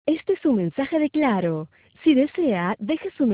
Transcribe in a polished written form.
Este es un mensaje de Claro. Si desea, deje su